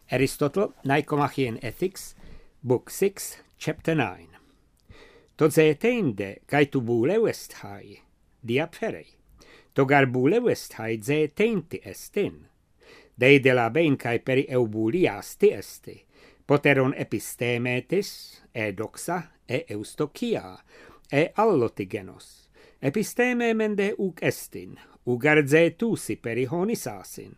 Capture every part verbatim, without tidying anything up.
Aristotle, Nicomachean Ethics, Book six, Chapter nine. To zeetende, cae tu bulevest hai, diapferei. To gar bulevest hai zeetenti estin. Dei de la ben cae peri eubuliasti esti, poteron epistemetis, e doxa, e eustokia, e allotigenos. Episteme mende uc estin, ugar zeetusi peri honisasin.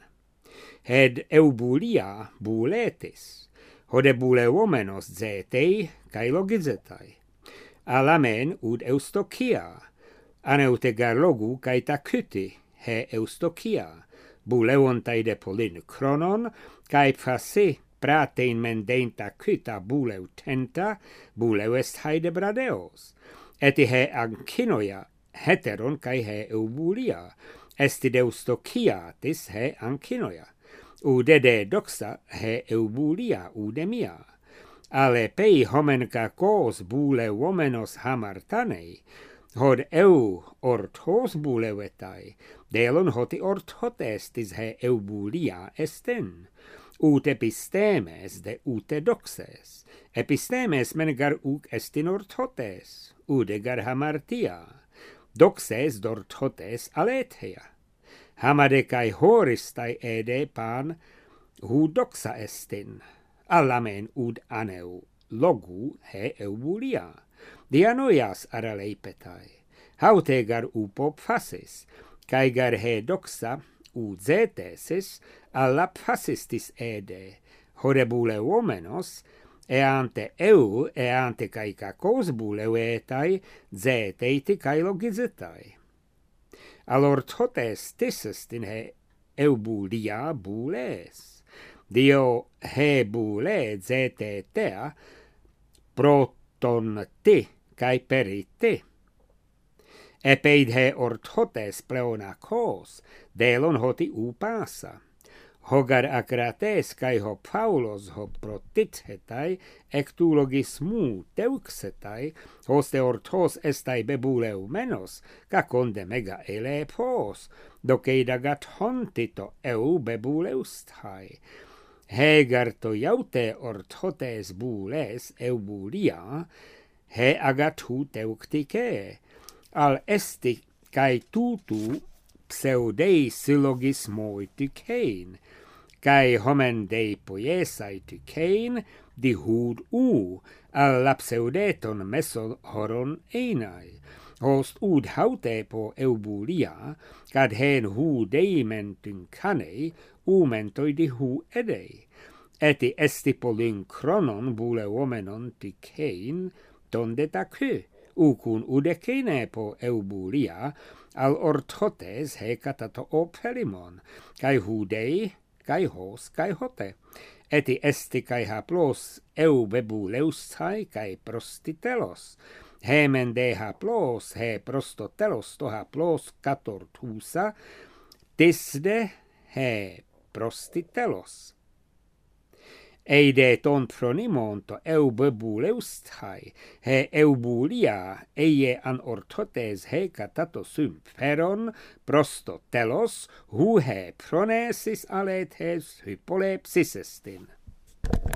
Ed eubulia buletis, hode buleuomenos zetei, cae logizetai. Alamen ud eustokia, aneutegar logu cae tacyti, he eustokia, buleuontai de polin chronon, cae pfasi pratein mendein tacyta buleu tenta, buleu est haide bradeos. Eti he ankinoia heteron cae he eubulia, esti eustokiatis he ankinoia. Ude de doxa he eubulia udemia. Ale pei homen kakos buleuomenos hamartanei, hod eu orthos buleuetai, delon hoti orthotestis he eubulia esten. Ut epistemes de ute doxes, epistemes menegar uc estin orthotes, udegar hamartia, doxes dorthotes aletheia. Hamade cae horistai ede pan, hu doxa estin, alamen ud aneu, logu he eubulia, dianoias araleipetai, hautegar upo phasis, cae gar he doxa u zetesis, alla phasistis ede, hode buleuomenos, e ante eu, e ante cae cacos buleuetai, zeteiti cae logizetai. Alor totes tisestin he eubulia bules. Dio he bule zetetea, proton ti, cae periti. Epeid he orthotes pleonakos, delon hoti upasa. Hogar acrates cae ho paulos ho protithetai, ectulogis mu teuxetai, hoste orthos estai bebuleumenos, caconde mega elepos, docedagat hontito eu bebuleustai. Hegar to iaute orthotes bules eubulia, he agatu teuctice, al esti cae tutu pseudei syllogismoi tycein, cae homen dei poiesai tycein, di hud u, alla pseudeton mesohoron einai, host ud haute po eubulia, cad hen hu deimen tyncanei, umentoi di hu edei, eti esti polin chronon buleuomenon tycein, donde tacy, ucun udecine po eubulia, al orthotes he catato operimon, cae hudei, cae hos, cae hote, eti esti cae haplos eu bebuleustai cae prostitelos, hemen de haplos he prostotelos to haplos catortusa, tisde he prostitelos. Eide ton pronimon to eu bebuleustai, he eubulia, eie an orthotes he catato symferon, prostotelos, hu he pronesis aletes hypolepsis estin.